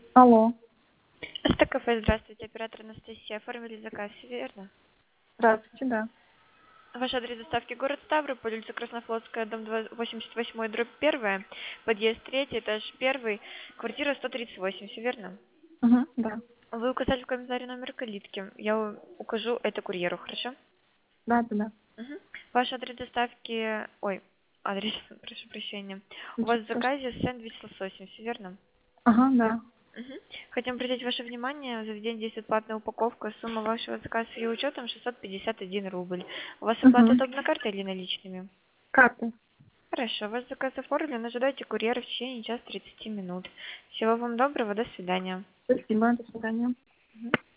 Алло, Стакафе, здравствуйте, оператор Анастасия. Оформили заказ, всё верно? здравствуйте, да. Ваш адрес доставки город Ставрополь, улица Краснофлотская, дом 88, дробь 1, подъезд 3, этаж 1, квартира 138, все верно? Да. Вы указали в комментарии номер калитки. Я укажу это курьеру, хорошо? Да. Мгм. Ваш адрес доставки... Ой, адрес, прошу прощения. У Ничего вас в страшного. заказе сэндвич с лососем, все верно? Да. Мгм. Хотим обратить ваше внимание, в заведении действует платная упаковка. Сумма вашего заказа с ее учетом 651 рубль. У вас оплата Угу. удобна картой или наличными? Карта. Хорошо, ваш заказ оформлен. Ожидайте курьера в течение часа 30 минут. Всего вам доброго, до свидания. Спасибо, до свидания. Мгм.